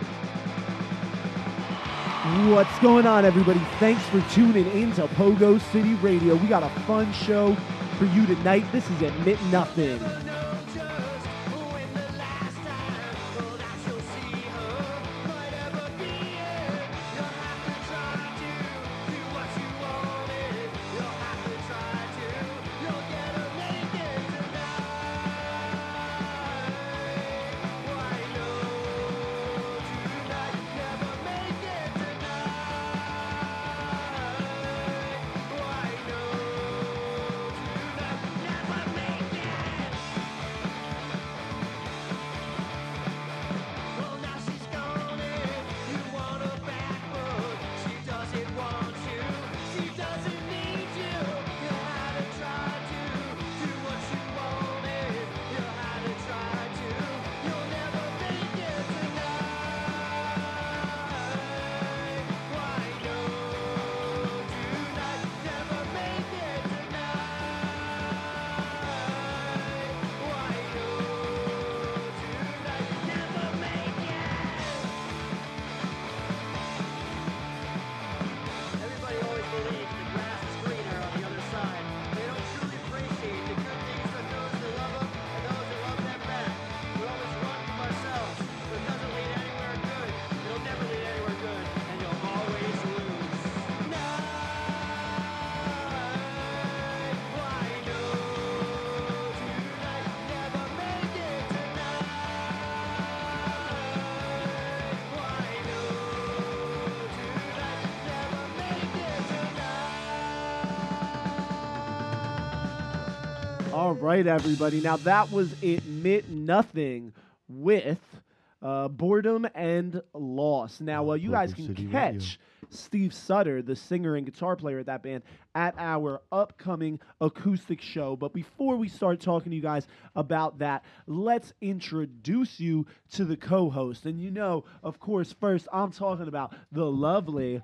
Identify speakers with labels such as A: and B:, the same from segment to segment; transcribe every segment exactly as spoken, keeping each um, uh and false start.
A: What's going on, everybody? Thanks for tuning in to Pogo City Radio. We got a fun show for you tonight. This is Admit Nothing. All right, everybody. Now, that was Admit Nothing with uh, Boredom and Loss. Now, uh, you guys can
B: City
A: catch
B: Radio.
A: Steve Sutter, the singer and guitar player of that band, at our upcoming acoustic show. But before we start talking to you guys about that, let's introduce you to the co-host. And you know, of course, first, I'm talking about the lovely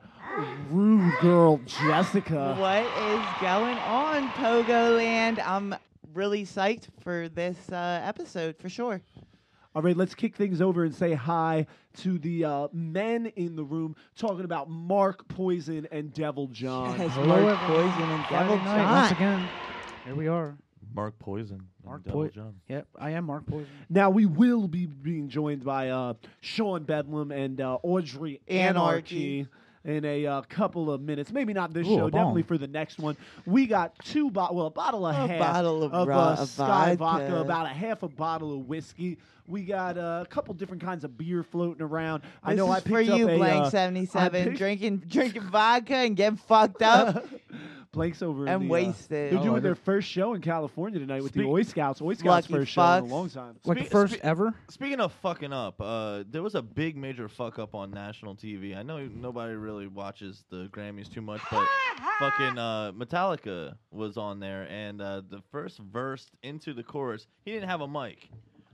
A: rude girl, Jessica.
C: What is going on, Pogo Land? I'm really psyched for this uh, episode, for sure.
A: All right, let's kick things over and say hi to the uh, men in the room talking about Mark Poison and Devil John.
C: Yes,
D: Hello,
C: Mark
D: everyone.
C: Poison and
D: Friday
C: Devil
D: night,
C: John.
D: once again, here we are.
B: Mark Poison.
D: Mark
B: Devil
D: Poison.
B: John.
D: Yep, I am Mark Poison.
A: Now, we will be being joined by uh, Sean Bedlam and uh, Audrey Anarchy.
C: Anarchy.
A: In a uh, couple of minutes, maybe not this
D: Ooh,
A: show,
D: a
A: definitely
D: bomb.
A: for the next one. We got two bottles, well, a bottle and a
C: A
A: half
C: bottle of
A: of
C: raw-
A: uh,
C: of
A: Sky
C: vodka.
A: vodka, about a half a bottle of whiskey. We got uh, a couple different kinds of beer floating around. I
C: This
A: know
C: is
A: I picked
C: for
A: up
C: you,
A: a
C: Blank
A: uh,
C: seventy-seven,
A: I picked-
C: drinking drinking vodka and getting fucked up
A: Blank's over in
C: and
A: the, uh,
C: wasted.
A: They're
D: Oh,
A: doing
D: I
A: their
D: did-
A: first show in California tonight with the
B: Speak-
A: Oi Scouts. Oi Scouts'
C: Lucky
A: first show in a
C: fucks.
A: long time.
D: Like
B: Spe-
D: first
B: spe-
D: ever?
B: Speaking of fucking up, uh, there was a big major fuck up on national T V. I know nobody really watches the Grammys too much, but fucking uh, Metallica was on there, and uh, the first verse into the chorus, he didn't have a mic.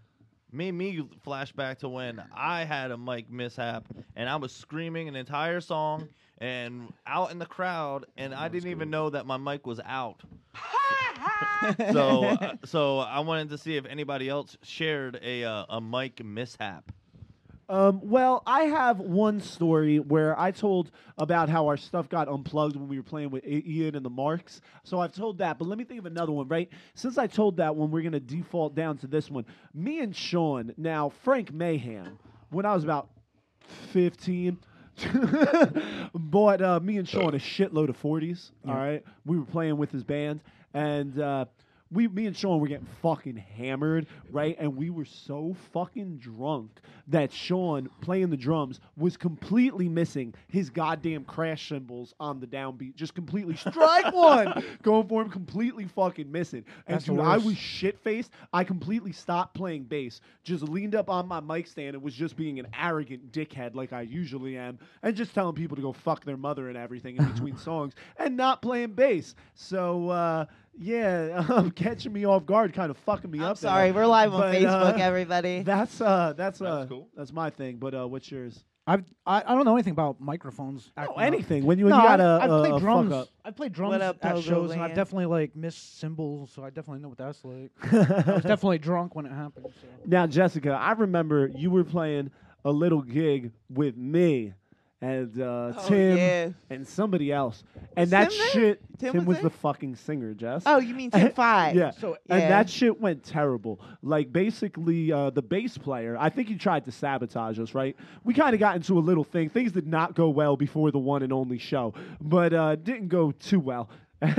B: Made me flash back to when I had a mic mishap, and I was screaming an entire song and out in the crowd, and I didn't even know that my mic was out. so, uh, so I wanted to see if anybody else shared a uh, a mic mishap.
A: Um, well, I have one story where I told about how our stuff got unplugged when we were playing with I- Ian and the Marks. So I've told that, but let me think of another one, right? Since I told that one, we're going to default down to this one. Me and Sean, now Frank Mayhem, when I was about fifteen, bought uh, me and Sean a shitload of forties, all right? We were playing with his band, and uh, we, me and Sean were getting fucking hammered, right? And we were so fucking drunk that Sean, playing the drums, was completely missing his goddamn crash cymbals on the downbeat. Just completely strike one, going for him, completely fucking missing. And
D: That's the
A: dude, I
D: worst.
A: was shit faced. I completely stopped playing bass, just leaned up on my mic stand and was just being an arrogant dickhead like I usually am, and just telling people to go fuck their mother and everything in between songs, and not playing bass. So, uh, yeah, um, catching me off guard, kind of fucking me
C: I'm
A: up. there.
C: sorry, we're live on
A: But,
C: Facebook,
A: uh,
C: everybody.
A: That's uh, that's uh,
B: That's cool.
A: that's my thing. But uh, what's yours?
D: I've, I I don't know anything about microphones.
A: No,
D: acting up.
A: anything. When you when
D: No,
A: you got
D: I,
A: a,
D: I've
A: a,
D: played
A: a
D: drums.
A: fuck up.
D: I've played drums
C: What up,
D: at
C: Pogo
D: shows, and I've
C: Land?
D: definitely like missed cymbals, so I definitely know what that's like. I was definitely drunk when it happened. So.
A: Now, Jessica, I remember you were playing a little gig with me and uh,
C: Oh,
A: Tim
C: yeah.
A: and somebody else, and
C: Was
A: that
C: Tim there?
A: shit.
C: Tim
A: Tim
C: was
A: was the
C: there?
A: fucking singer, Jess.
C: Oh, you mean Tim Five?
A: Yeah.
D: So
C: Yeah.
A: And that shit went terrible. Like, basically, uh, the bass player, I think he tried to sabotage us, right? We kind of got into a little thing. Things did not go well before the one and only show, but uh, didn't go too well.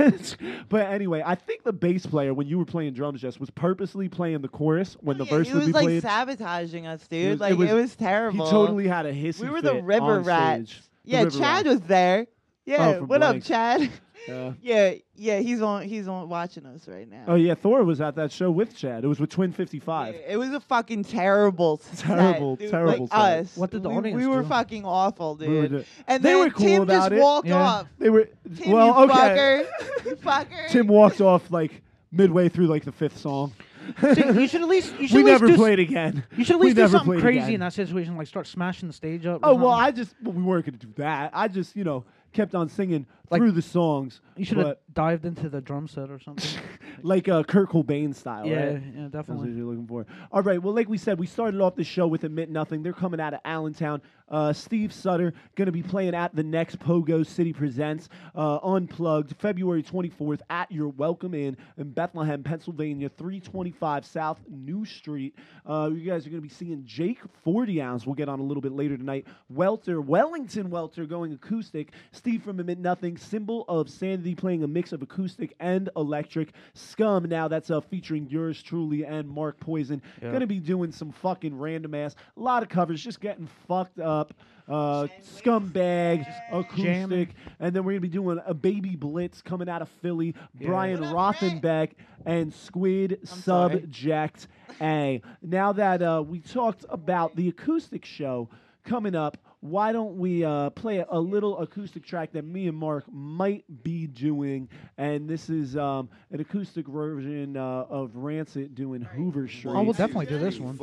A: But anyway, I think the bass player, when you were playing drums, Jess, was purposely playing the chorus when the
C: Yeah,
A: verse
C: he
A: would
C: was
A: be
C: like
A: played.
C: sabotaging us, dude.
A: It was-
C: like
A: it was-
C: it was terrible.
A: He totally had a hissy
C: We were the
A: fit
C: river
A: on
C: rats.
A: stage. The
C: Yeah,
A: river
C: Chad
A: rats.
C: was there. Yeah,
A: from
C: what up,
A: Blank.
C: Chad?
A: Yeah.
C: yeah, yeah, he's on. He's on watching us right now.
A: Oh yeah, Thor was at that show with Chad. It was with Twin fifty-five.
C: Yeah, it was a fucking terrible,
A: Terrible,
C: set, dude.
A: terrible
C: Like
A: set.
C: us.
D: What did the
C: we,
D: audience
C: We were
D: do?
C: fucking awful, dude.
A: We were do-
C: and
A: They
C: then
A: were cool
C: Tim
A: about
C: just
A: it.
C: walked
D: Yeah.
C: off.
A: They were
C: Tim,
A: well,
C: you
A: okay.
C: fucker, you fucker.
A: Tim walked off like midway through like the fifth song.
D: See, you should at least you should
A: We
D: at least
A: never
D: do s-
A: played again.
D: You should at
A: We
D: least do
A: never
D: something
A: played
D: crazy
A: again.
D: in that situation, like start smashing the stage up. or
A: Oh well,
D: something.
A: I just well, we weren't going to do that. I just you know kept on singing
D: Like-
A: through the songs.
D: you should have
A: but
D: dived into the drum set or something.
A: like uh, Kurt Cobain style.
D: yeah,
A: right?
D: yeah,
A: That's what
D: definitely.
A: you're looking for. All right. Well, like we said, we started off the show with Admit Nothing. They're coming out of Allentown. Uh, Steve Sutter going to be playing at the next Pogo City Presents uh, Unplugged February twenty-fourth at your Welcome Inn in Bethlehem, Pennsylvania, three twenty-five South New Street. Uh, you guys are going to be seeing Jake forty ounce. We'll get on a little bit later tonight. Welter, Wellington Welter going acoustic. Steve from Admit Nothing. Symbol of Sanity playing a mix of acoustic and electric. Scum now that's uh, featuring yours truly and Mark Poison.
D: Yeah.
A: Going to be doing some fucking random ass, a lot of covers, just getting fucked up. Uh, scumbag, acoustic,
D: jamming.
A: and then we're gonna be doing a Baby Blitz coming out of Philly.
D: Yeah.
A: Brian
C: What up, Rick?
A: Rothenbeck and Squid
C: sorry.
A: Subject A. Now that uh, we talked about the acoustic show coming up, why don't we uh, play a, a little acoustic track that me and Mark might be doing? And this is um, an acoustic version uh, of Rancid doing Hoover Street.
D: Oh, we'll definitely do this one.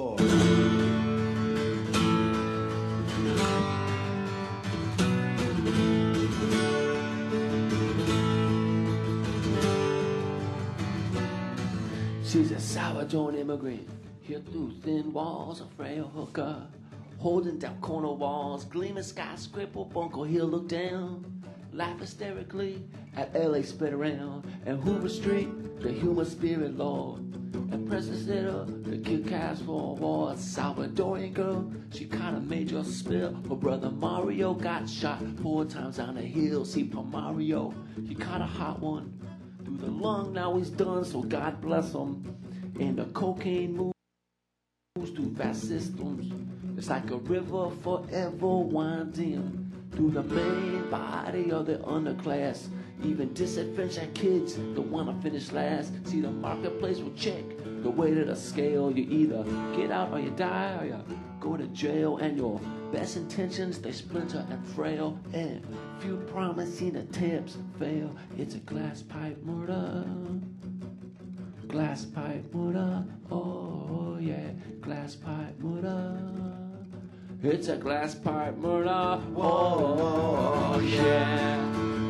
E: She's a sourdough immigrant, here through thin walls, a frail hooker, holding down corner walls, gleaming skyscraper, Bunker Hill look down, laugh hysterically at L A spit around, and Hoover Street, the human spirit lord, and Princess Little, the kick ass for war, Salvadorian girl, she kinda made your spill, her brother Mario got shot four times on the hill, see Paul Mario, he caught a hot one, through the lung, now he's done, so God bless him. And the cocaine moves through vast systems. It's like a river forever winding through the main body of the underclass. Even disadvantaged kids don't want to finish last. See, the marketplace will check the weight of the scale. You either get out or you die, or you go to jail. And your best intentions, they splinter and frail. And few promising attempts fail. It's a glass pipe murder. Glass pipe murder. Oh yeah, glass pipe murder. It's a glass pipe murder. Oh yeah.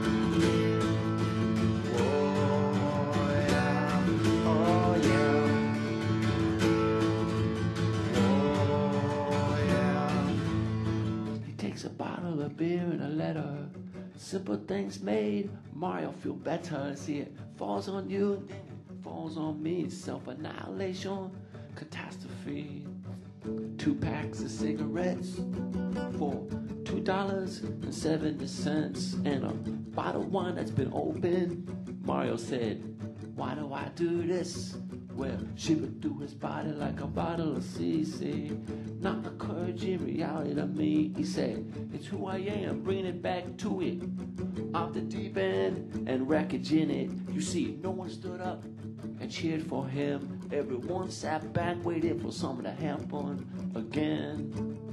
E: A bottle of beer and a letter. Simple things made Mario feel better. See, it falls on you, falls on me. Self-annihilation, catastrophe. Two packs of cigarettes for two dollars and seventy cents, and a bottle of wine that's been opened. Mario said, "Why do I do this?" Well, shivered through his body like a bottle of C C. Not encouraging reality to me. He said, "It's who I am, bringing it back to it. Off the deep end and wreckage in it." You see, no one stood up and cheered for him. Everyone sat back waiting for something to happen again.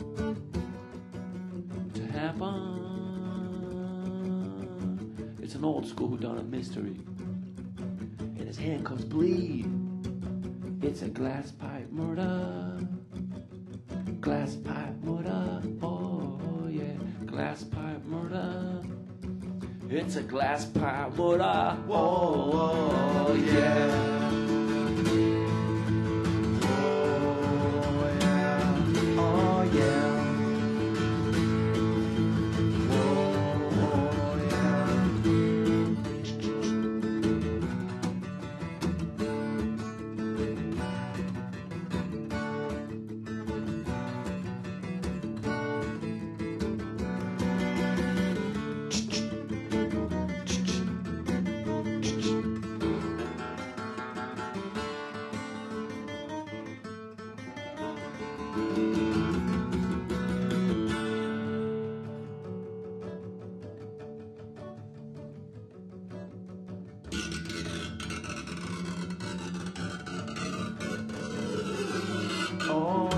E: To happen. It's an old school whodunit mystery. And his handcuffs bleed. It's a glass pipe murder. Glass pipe murder. Oh yeah, glass pipe murder. It's a glass pipe murder. Oh yeah. Oh yeah. Oh yeah.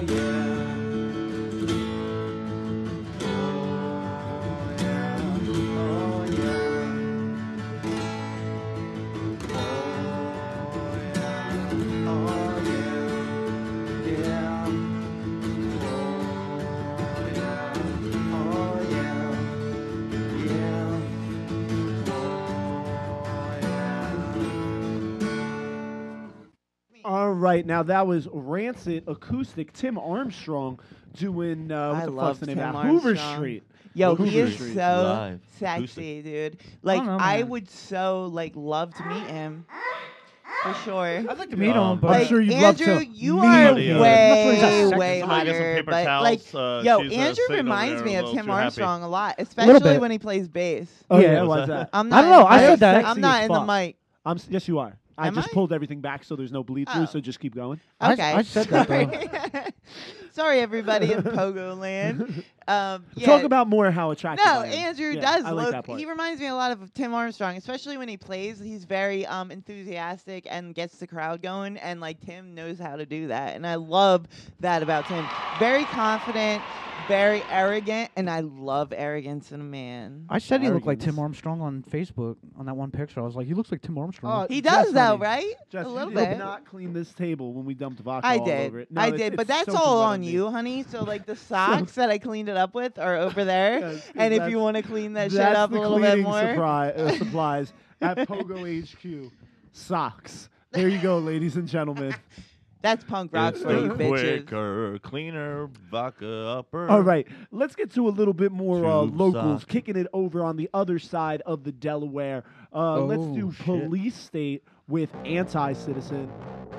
A: All right, now that was Rancid Acoustic. Tim Armstrong doing uh, what
C: I
A: the
C: love
A: fuck's the name
C: Tim
A: of that? Hoover
C: Armstrong.
A: Street.
C: Yo,
A: Hoover
C: he is
A: Street.
C: so
B: Live.
C: sexy, dude. Like
D: know,
C: I
D: man.
C: would so like love to meet him. For sure.
D: I'd like to meet
B: Um,
D: him, but
A: I'm
C: Like
A: sure you'd love
C: Andrew,
A: to
C: you
A: meet
C: are
B: him.
C: way,
D: That's what
C: way
D: he's
B: Somebody get some
C: hotter.
B: paper
C: But
B: towels,
C: like,
B: uh,
C: yo,
B: she's, uh,
C: Andrew
B: sitting over
C: reminds
B: there
C: me
B: a
C: of
B: little
C: Tim
B: too happy.
C: Armstrong a lot,
D: little
C: especially
D: bit.
C: when he plays bass.
A: Oh yeah,
B: What's
A: why's
B: that?
A: that?
C: I'm
D: I
C: not.
D: don't know,
C: in-
D: I said that.
C: I'm
A: Sexy
C: not
A: as
C: in the
A: fuck.
C: mic.
A: I'm s- yes, you are. I
C: Am
A: just
C: I?
A: pulled everything back so there's no bleed through.
C: Oh.
A: So just keep going.
D: I-
C: Okay.
D: I said that, though.
C: Sorry. Sorry, everybody in Pogo Land. Um, yeah.
A: Talk about more how attractive.
C: No,
A: I am.
C: Andrew
A: Yeah,
C: does
A: I like
C: look.
A: that part.
C: He reminds me a lot of Tim Armstrong, especially when he plays. He's very um, enthusiastic and gets the crowd going, and like Tim knows how to do that, and I love that about Tim. Very confident, very arrogant, and I love arrogance in a man.
D: I said he looked like
A: Arrogance.
D: Tim Armstrong on Facebook on that one picture. I was like, he looks like Tim Armstrong.
A: Oh,
C: He
A: Jess,
C: does though,
A: honey.
C: right?
A: Jess,
C: a
A: you
C: little
A: did
C: bit.
A: not clean this table when we dumped vodka
C: I
A: all
C: did.
A: over it. No,
C: I
A: it's-
C: did, but
A: it's
C: that's
A: soaking
C: all
A: wet
C: on
A: me.
C: you, honey. So like the socks that I cleaned it up with are over there,
A: Yes, 'cause
C: and if
A: that's-
C: you want to clean that shit
A: That's
C: up
A: the
C: a little bit
A: cleaning
C: more,
A: supply, uh, supplies at Pogo H Q. Socks. There you go, ladies and gentlemen.
C: that's punk rock
B: It's
C: for you
B: the
C: bitches.
B: quicker, cleaner, vodka upper.
A: All right, let's get to a little bit more uh,
B: Tube
A: locals,
B: sock.
A: kicking it over on the other side of the Delaware. Uh, let's
D: Oh,
A: do
D: shit.
A: Police State with Anti-Citizen.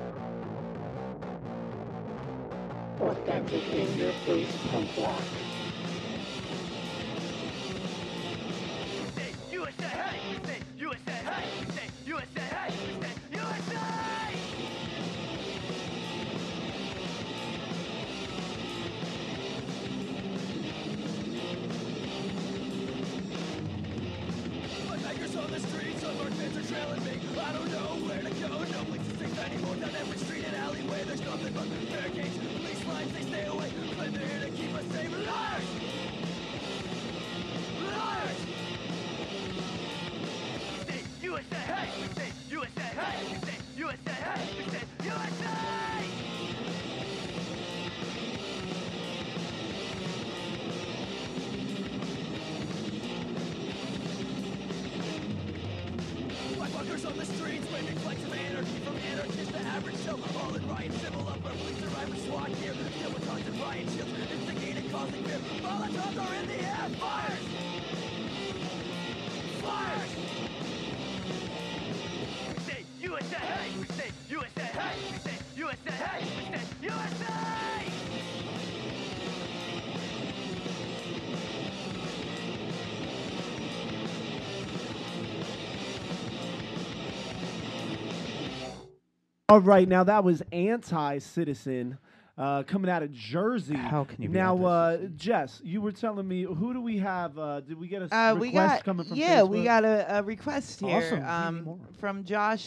A: All right, now that was Anti-Citizen uh, coming out of Jersey.
D: How can you be
A: Now, uh,
D: anti-citizen?
A: Jess, you were telling me, who do we have? Uh, did we get a s-
C: Uh,
A: request
C: we got
A: coming from
C: yeah,
A: Facebook?
C: we got a, a request here
D: Awesome. Give me
C: um,
D: more.
C: from Josh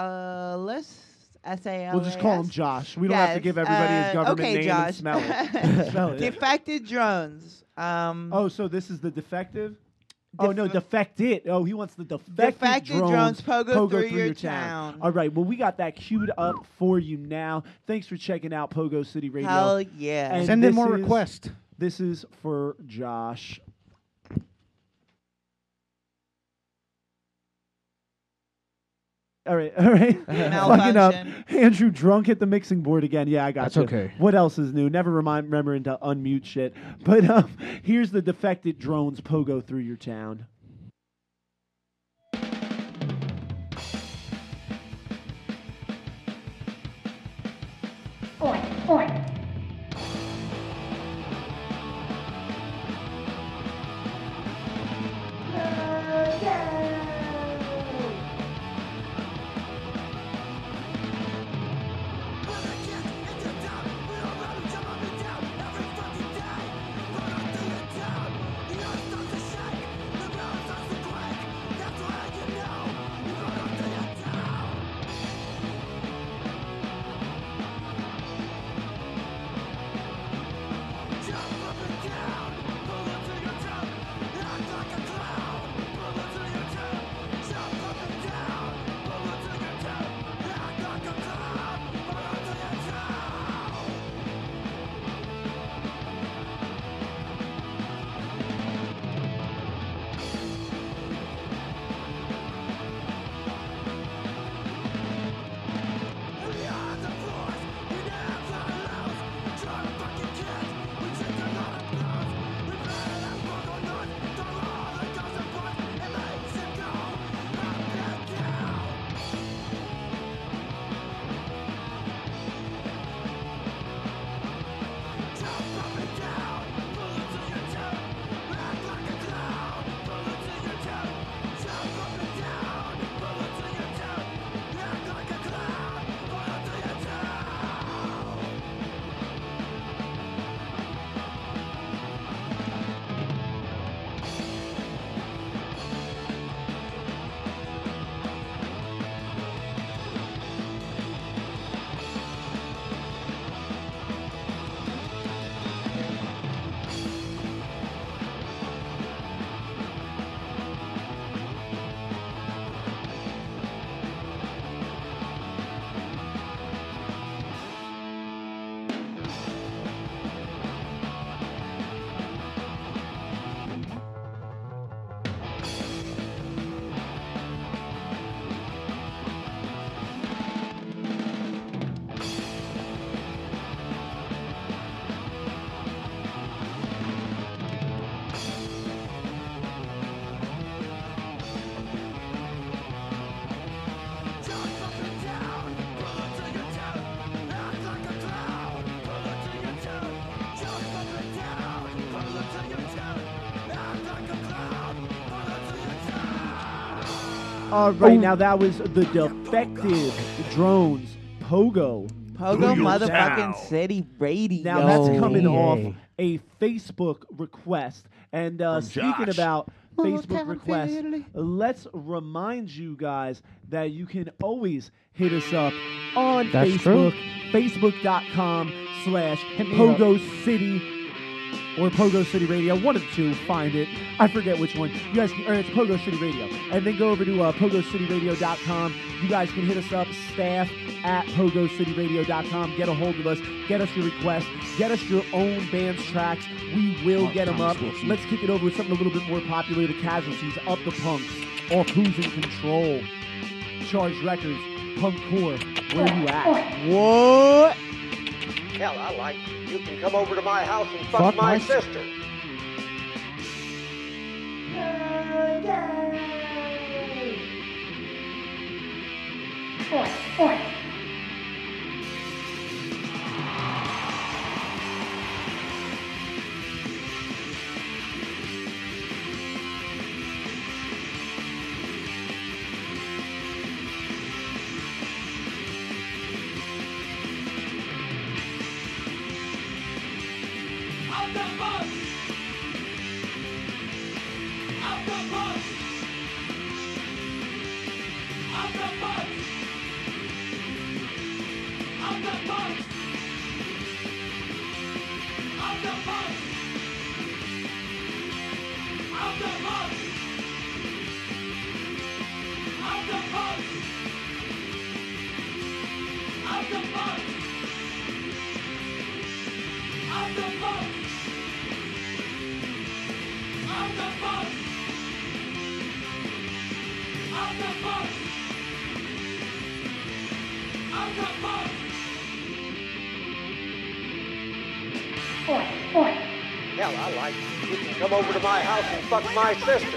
C: Salas. S A L A S.
A: We'll just call him Josh. We don't have to
C: Yes,
A: give everybody his
C: uh,
A: government
C: okay,
A: name
C: Josh.
A: and smell it. Spell it.
C: Defected drones. Um,
A: Oh, so this is the defective? Oh no,
C: Def-
A: defect it. Oh, he wants the defected,
C: Defected drones pogo through your town.
A: All right, well we got that queued up for you now. Thanks for checking out Pogo City Radio.
C: Hell yeah.
A: And
D: Send in
A: this
D: more
A: is-
D: requests.
A: This is for Josh. All right, all right. Fucking up.
C: Malfunction.
A: Andrew drunk at the mixing board again. Yeah, I got
D: That's
A: you.
D: okay.
A: What else is new? Never remind, remembering to unmute shit. But um, here's the defected drones pogo through your town.
F: Oink, oink.
A: All right, now that was the Defective Drones Pogo.
C: Pogo
B: Do your
C: motherfucking
B: sound.
C: City Radio.
A: Now that's coming
D: yeah.
A: off a Facebook request. And uh,
B: From
A: speaking
B: Josh.
A: about Facebook
D: Motown
A: requests,
D: Philly.
A: let's remind you guys that you can always hit us up on
D: That's
A: Facebook, facebook.com slash
D: Hit me
A: Pogo City or Pogo City Radio. One of the two, find it. I forget which one. You guys can, or it's Pogo City Radio. And then go over to uh, pogo city radio dot com. You guys can hit us up, staff at pogo city radio dot com. Get a hold of us. Get us your requests. Get us your own band's tracks. We will get them up. Let's kick it over with something a little bit more popular. The Casualties, Up the Punks, Off Who's in Control, Charged Records, Punk Core. Where you at?
C: What?
F: Hell, I like you. You can come over to my house and fuck,
D: Fuck
F: my,
D: my
F: sister. Hell, I like you. You can come over to my house and fuck my sister.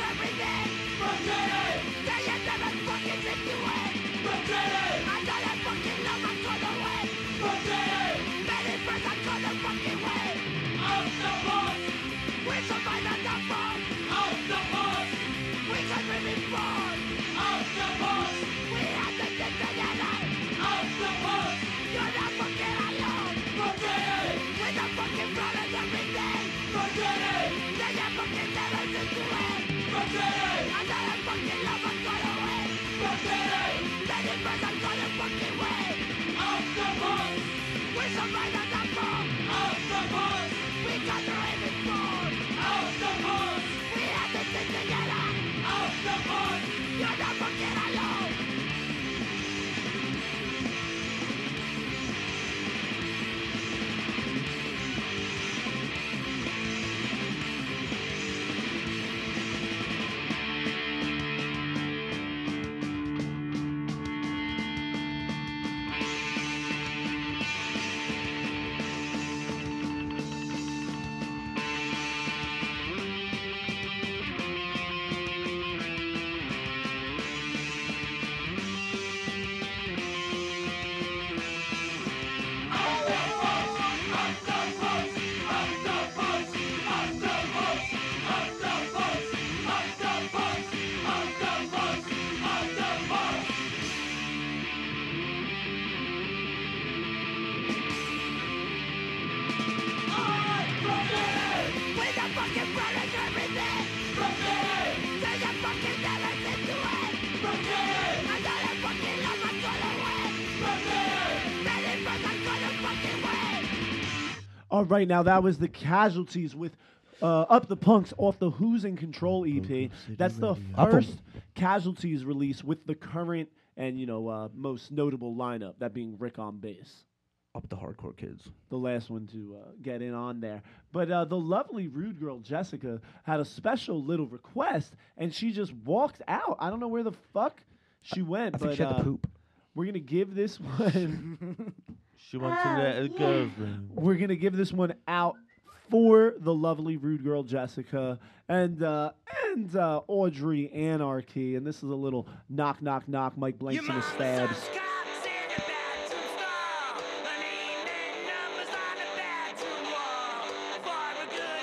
A: All right, now that was the Casualties with uh, Up the Punks off the Who's in Control E P. That's the
D: Up 'em.
A: first Casualties release with the current and, you know, uh, most notable lineup, that being Rick on bass.
D: Up the hardcore kids.
A: The last one to uh, get in on there. But uh, the lovely rude girl Jessica had a special little request, and she just walked out. I don't know where the fuck she went,
D: I
A: but
D: think she had
A: uh,
D: to poop.
A: we're gonna give this one.
B: She went to that girlfriend.
A: We're gonna give this one out for the lovely rude girl Jessica and uh, and uh, Audrey Anarchy, and this is a little knock knock knock. Mike Blanks and the Stabs.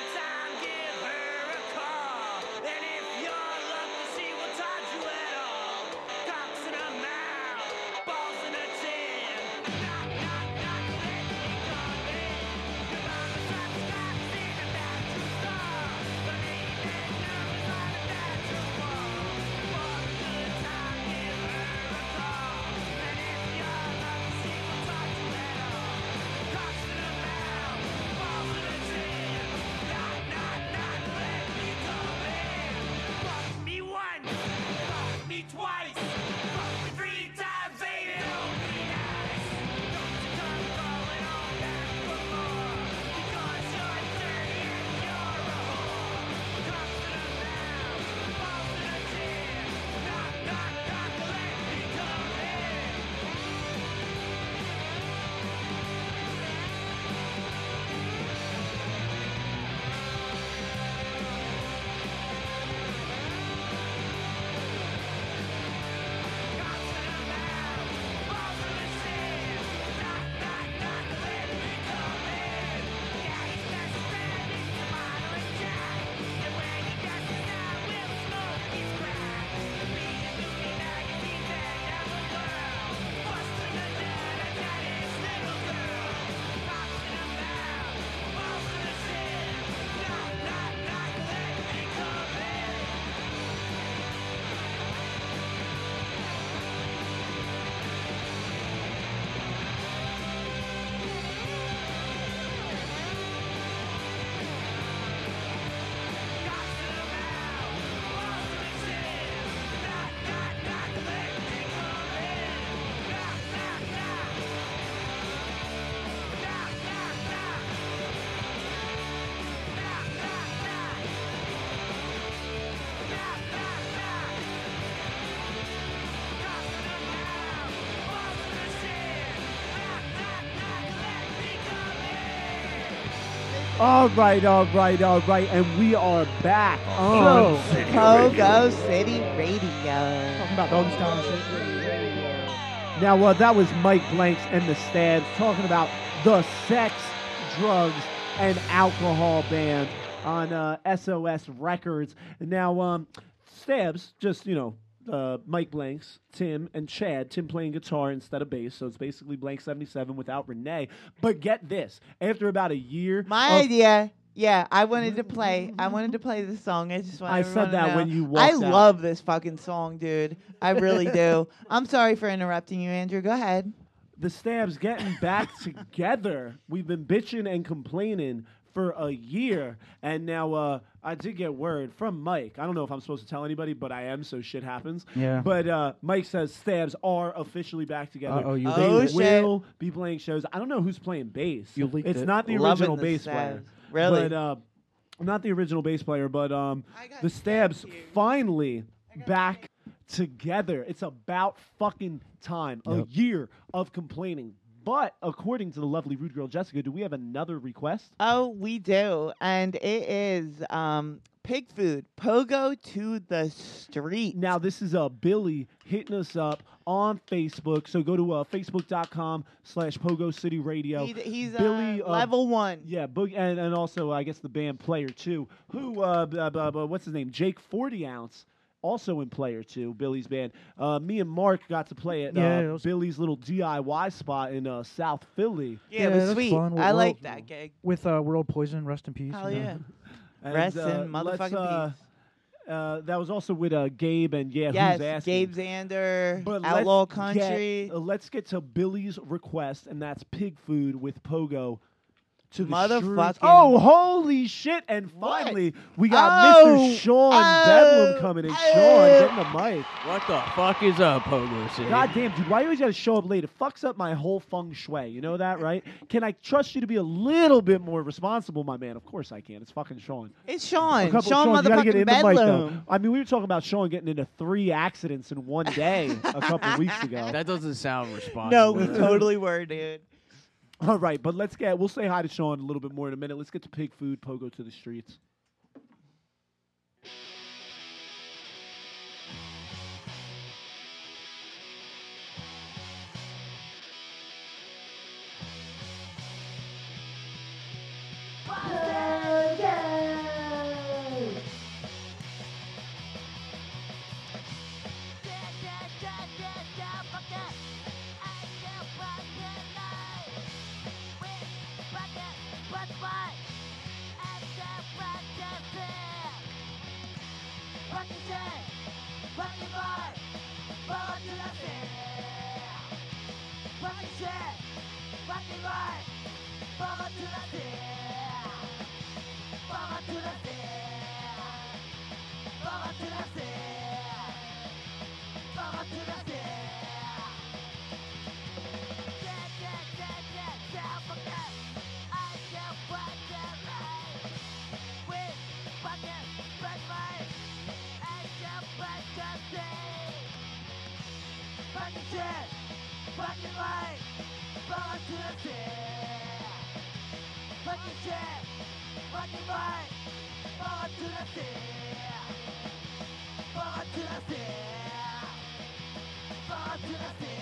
G: If you're lucky, she will touch you at all.
A: All right, all right, all right, and we are back on
C: Pogo City Radio.
D: Talking about doggy style and shit.
A: Now, uh, that was Mike Blanks and the Stabs talking about the sex, drugs, and alcohol band on uh, S O S Records. Now, um, Stabs, just, you know, uh, Mike Blanks, Tim, and Chad. Tim playing guitar instead of bass, so it's basically Blank seventy-seven without Renee. But get this, after about a year...
C: My
A: of-
C: idea... Yeah, I wanted to play. I wanted to play this song. I just wanted
A: I
C: everyone
A: said
C: to
A: that
C: know.
A: when you
C: I
A: walked out.
C: love this fucking song, dude. I really do. I'm sorry for interrupting you, Andrew. Go ahead.
A: The Stabs getting back together. We've been bitching and complaining for a year, and now uh, I did get word from Mike. I don't know if I'm supposed to tell anybody, but I am, so shit happens.
D: Yeah.
A: But uh, Mike says Stabs are officially back together.
D: Uh-oh, you
A: they
C: leaked it.
A: will be playing shows. I don't know who's playing bass.
D: You leaked
A: it's
D: it.
A: not the
C: Loving
A: original
C: the
A: bass
C: Stabs.
A: player.
C: Really?
A: But uh, not the original bass player, but um,
C: I got
A: the Stabs
C: Stabs here.
A: finally back together. It's about fucking time. A
D: Yep.
A: year of complaining. But according to the lovely rude girl Jessica, do we have another request?
C: Oh, we do. And it is um, pig food. Pogo to the street.
A: Now, this is uh, Billy hitting us up on Facebook. So go to uh, facebook.com slash Pogo City Radio.
C: He, he's
A: Billy,
C: uh,
A: uh,
C: level one.
A: Yeah, Boog- and, and also, I guess, the band Player two, who, uh, b- b- b- what's his name? Jake forty ounce, also in Player two, Billy's band. Uh, me and Mark got to play at
D: Yeah,
A: uh,
D: it was-
A: Billy's little D I Y spot in uh, South Philly.
C: Yeah, it was
D: that's
C: sweet.
D: fun.
C: I
D: We're
C: like
D: all-
C: that gig.
D: With uh, World Poison, rest in peace.
C: Hell
D: you know.
C: yeah.
A: And,
C: Rest
A: uh,
C: in
A: let's,
C: motherfucking
A: uh,
C: peace.
A: Uh, that was also with uh, Gabe and yeah,
C: Yes,
A: who's asking.
C: Gabe Xander,
A: But
C: Outlaw
A: let's
C: Country.
A: Get, uh, let's get to Billy's request, and that's pig food with Pogo to the
C: Motherfucking-
A: streets. Oh, holy shit! And
C: What?
A: finally, we got
C: Oh,
A: Mister Sean
C: oh,
A: Bedlam coming in.
C: oh.
A: Sean, getting the mic.
G: What the fuck is up, Pogo City?
A: God damn, dude, why you always gotta show up late? It fucks up my whole feng shui. You know that, right? Can I trust you to be a little bit more responsible, my man? Of course I can. It's fucking Sean.
C: It's
A: A
C: Sean.
A: couple-
C: Sean,
A: you gotta get in
C: motherfucking
A: the mic, though.
C: Bedlam.
A: I mean, we were talking about Sean getting into three accidents in one day a couple weeks ago.
G: That doesn't sound responsible.
C: No, we totally were, dude.
A: All right, but let's get, we'll say hi to Sean a little bit more in a minute. Let's get to pig food, Pogo to the streets.
H: fucking shit, fucking right, forward to the sea, forward to the sea, forward to the sea, forward to the sea. Yeah, yeah, yeah, yeah, yeah, forget, I can't fucking lie, we fucking break my, I can't fucking see, fucking shit. Fucking right, forward to the sea. Fucking shit, fucking right, forward to the sea. Forward to the sea. Forward to the sea.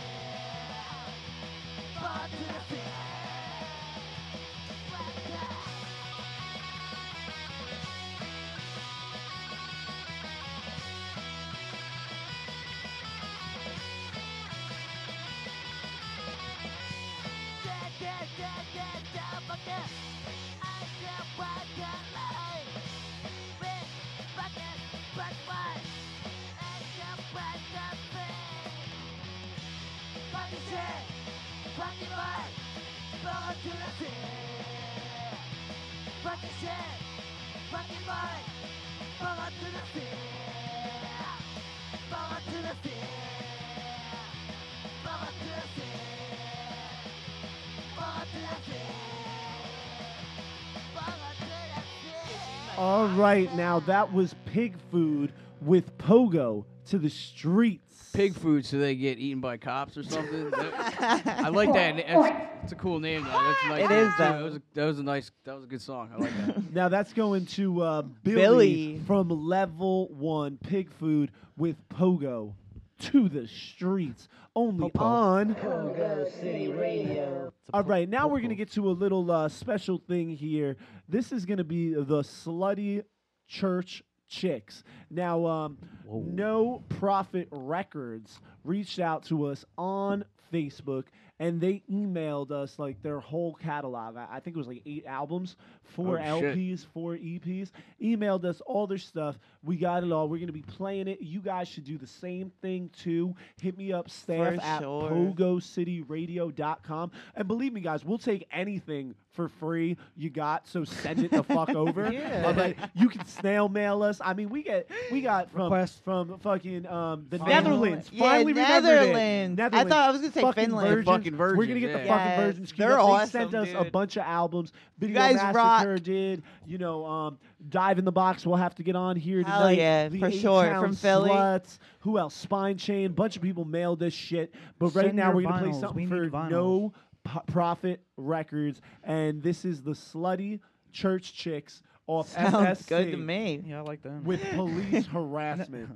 H: Forward to the sea. Fucking right, forward to the sea. Fucking shit, fucking right, forward to the sea. Forward to the sea. Forward to the sea. Forward to the sea. Forward to the sea.
A: All right, now that was Pig Food with Pogo to the streets.
G: Pig food, so they get eaten by cops or something. That- I like that. It's, it's a cool name. Though. That's a nice
C: It
G: name,
C: is,
G: too.
C: though.
G: That was a, that was a nice. That was a good song. I like that.
A: Now that's going to uh, Billy,
C: Billy.
A: from Level One Pig Food with Pogo to the streets. Only
D: Popo.
A: on
H: Pogo City Radio.
A: All right, now we're going to get to a little uh, special thing here. This is going to be the Slutty Church Chicks. Now, um, No Profit Records reached out to us on Facebook, and they emailed us like their whole catalog. I, I think it was like eight albums, four
G: Oh, shit.
A: L Ps, four E Ps. Emailed us all their stuff. We got it all. We're going to be playing it. You guys should do the same thing too. Hit me up, staff
C: For
A: at
C: sure.
A: pogo city radio dot com. And believe me, guys, we'll take anything for free you got, so send it the fuck over.
C: Yeah.
A: All right, you can snail mail us. I mean, we get we got from
D: Request.
A: from fucking um, the
C: Finland.
A: Netherlands.
C: Yeah,
A: Finally remembered it.
C: Netherlands. I
A: Netherlands.
C: thought I was gonna say
A: Fucking
C: Finland.
A: Virgins.
G: Fucking
A: We're gonna
G: virgins,
A: get the
G: yeah.
A: fucking
C: Yes,
A: virgins. queued
C: they're
A: up. They
C: awesome,
A: sent us a
C: dude.
A: bunch of albums. Video
C: guys
A: Massacre
C: rock.
A: did. You know, um, Dive in the Box. We'll have to get on here
C: Hell
A: tonight.
C: yeah,
A: the
C: for sure.
A: A-Town
C: From Philly.
A: Sluts. Who else? Spine Chain. Bunch of people mailed this shit. But right
D: Send
A: now
D: your
A: we're gonna play
D: vinyls.
A: something
D: We
A: for
D: need vinyls.
A: No P- Profit Records, and this is the Slutty Church Chicks off
C: Sounds
A: S S C
C: good to me.
D: Yeah, I like that.
A: with police harassment.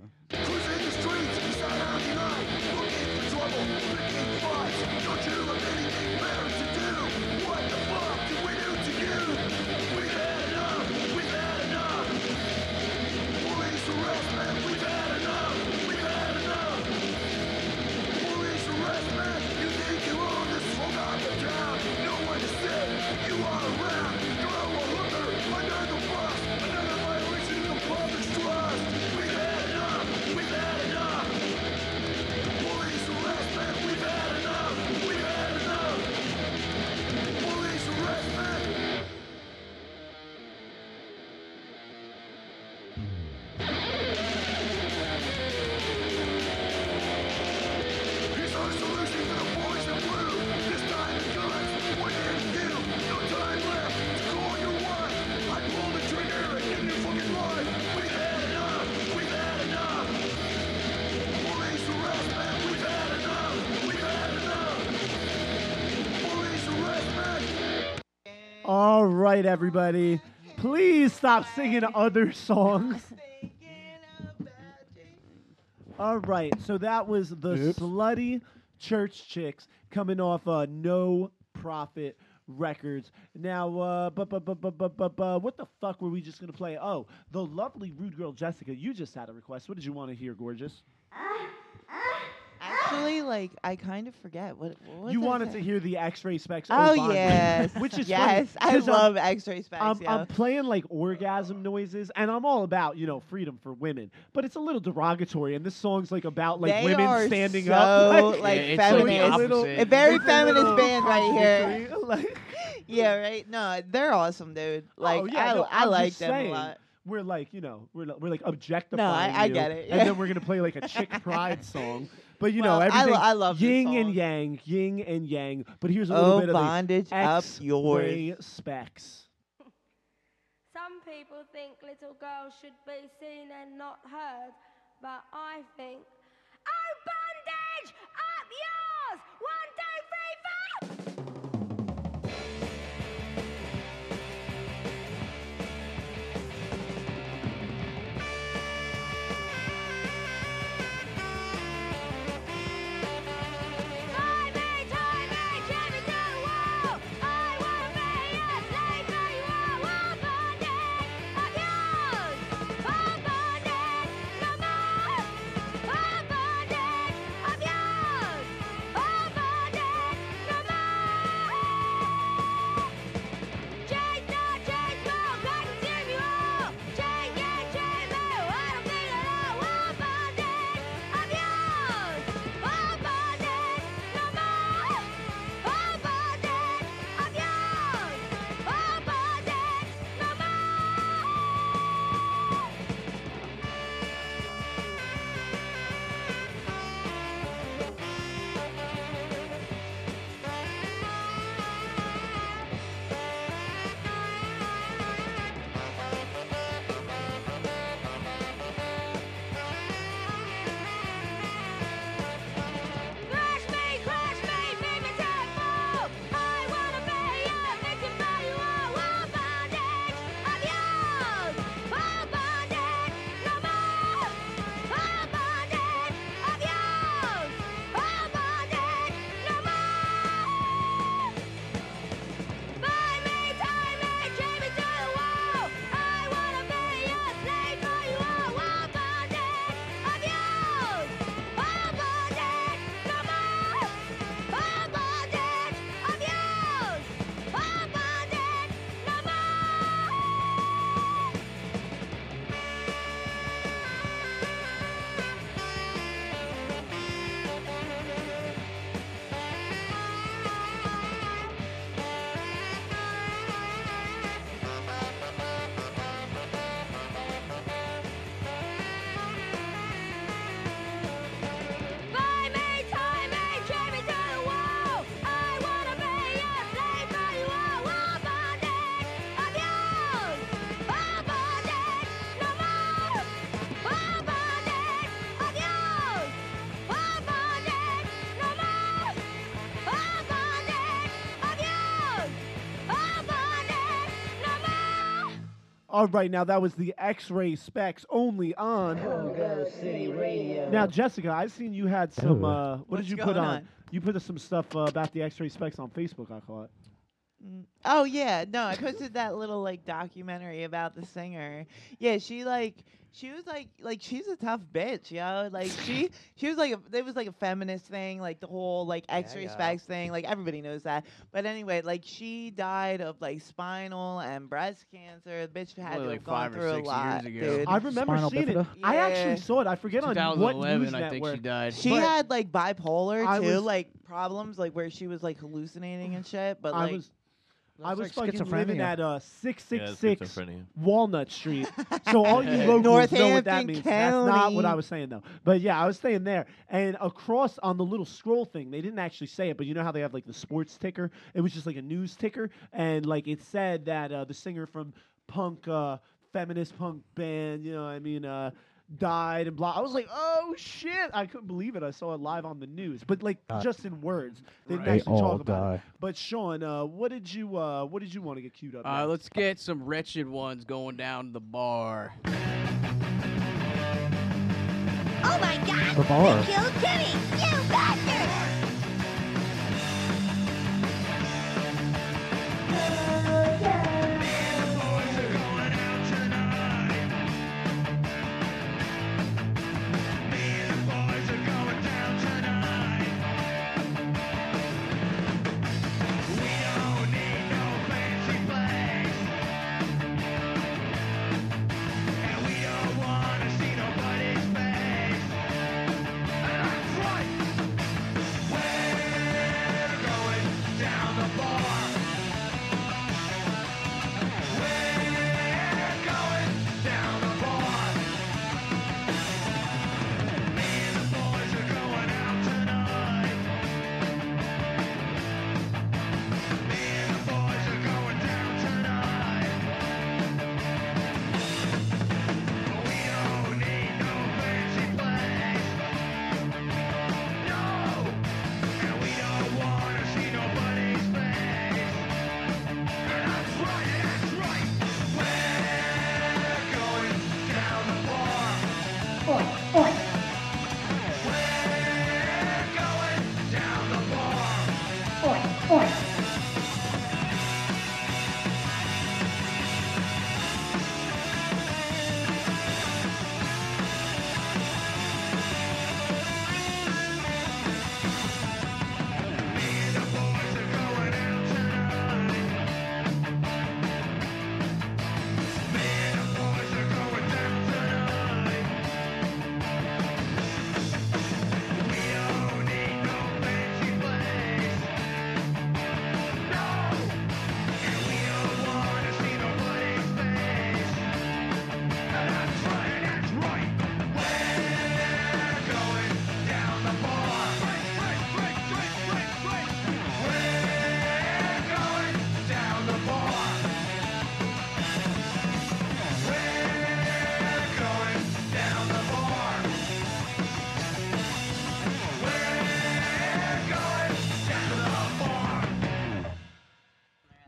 A: All right, everybody. Please stop singing other songs. All right, so that was the
D: Oops.
A: Slutty Church Chicks coming off uh, No Profit Records. Now, uh, bu- bu- bu- bu- bu- bu- bu- what the fuck were we just going to play? Oh, the lovely rude girl Jessica, you just had a request. What did you want to hear, gorgeous?
C: Actually, like I kind of forget what. what was
A: You
C: I
A: wanted to
C: saying?
A: hear the X-ray specs.
C: Oh
A: Bondage,
C: yes,
A: which is
C: yes.
A: funny,
C: I
A: 'cause I'm-
C: love X-ray specs.
A: I'm,
C: yo.
A: I'm playing like orgasm noises, and I'm all about you know freedom for women, but it's a little derogatory. And this song's like about like
C: They
A: women
C: are
A: standing
C: so,
A: up,
C: like,
G: Yeah, it's
C: feminist.
G: like the
A: a little-
G: opposite.
C: a very
A: it's a
C: feminist
A: little
C: band right here.
A: contradictory, like-
C: Yeah, right. No, they're awesome, dude. Like
A: oh, yeah,
C: I,
A: no,
C: I
A: I'm
C: like
A: just
C: them
A: saying,
C: a lot.
A: We're like you know we're li- we're like objectifying
C: I
A: you,
C: get it,
A: and
C: yeah.
A: then we're gonna play like a chick pride song. But you
C: Well,
A: know
C: I lo-
A: everything.
C: I love this
A: yin
C: song.
A: and yang, yin and yang. But here's a little
C: Oh,
A: bit of
C: bondage
A: the
C: up
A: X-ray
C: yours.
A: specs.
H: Some people think little girls should be seen and not heard, but I think, oh, bondage up yours! One, two, three, four! Tie me, tie me, chain me to the wall. I wanna be a slave for you all. One bondage of yours. One bondage, no more. One bondage of yours. One bondage, no more. Chains not chains more, I can give you all. Chain, yeah, chain me, I don't think at all. One bondage of yours. One bondage, no more. One bondage of yours. One bondage, no Crush me, crush me, beat me to the fall. I wanna be a victim for you all. One bondage of yours. One bondage, no more. One bondage of yours. One bondage, no more. Bind me, tie me, chain me to the wall. I wanna be a slave for you all. One bondage of yours. One bondage, no more. One bondage of yours. One bondage, no Bind me, tie me, chain me to the wall. I wanna be a slave for you all. One bondage of yours. One bondage, no more. One bondage of yours. One bondage, no more. One bondage of yours. One bondage, no more.
A: All right, now that was the X-ray specs only on. Now, Jessica, I've seen you had some.
D: Ooh.
A: Uh, what
C: What's
A: did you
C: going
A: put on?
C: on?
A: You put some stuff uh, about the X-ray specs on Facebook. I caught.
C: Mm. Oh yeah, no, I posted that little like documentary about the singer. Yeah, she like she was like like she's a tough bitch, yo. Like she she was like a, it was like a feminist thing, like the whole like X-ray
F: yeah.
C: specs thing. Like everybody knows that. But anyway, like she died of like spinal and breast cancer. The bitch had
G: Only
C: to
G: like
C: have gone
G: five or
C: through a
G: six
C: lot,
G: years ago.
C: dude.
A: I remember
D: Spinal
A: seeing it.
D: bifida?
A: I
C: Yeah.
A: actually saw it. I forget on what news
G: twenty eleven, I think
A: network.
G: she died.
C: She
A: But
C: had like bipolar
A: I
C: too,
A: was-
C: like problems like where she was like hallucinating and shit. But
A: I
C: like
A: was. I was
D: like
A: fucking living
D: schizophrenia.
A: at uh, six
B: Yeah,
A: six six
B: schizophrenia.
A: Walnut Street. So all you locals know what that
C: Northampton
A: means. That's not what
C: County.
A: I was saying though. But yeah, I was staying there, and across on the little scroll thing, they didn't actually say it, but you know how they have like the sports ticker? It was just like a news ticker, and like it said that uh, the singer from punk, uh, feminist punk band, you know, what I mean, uh, died and blah. I was like, oh shit! I couldn't believe it. I saw it live on the news, but like
D: Uh,
A: just in words. They didn't
D: They
A: actually
D: all
A: talk about it.
D: die.
A: But Sean, uh, what did you uh, what did you want to get queued up?
G: Uh,
A: next?
G: let's get some wretched ones going down to the bar.
H: Oh my God!
D: The bar.
H: They killed Timmy! You bastard!
I: Boys are going down tonight.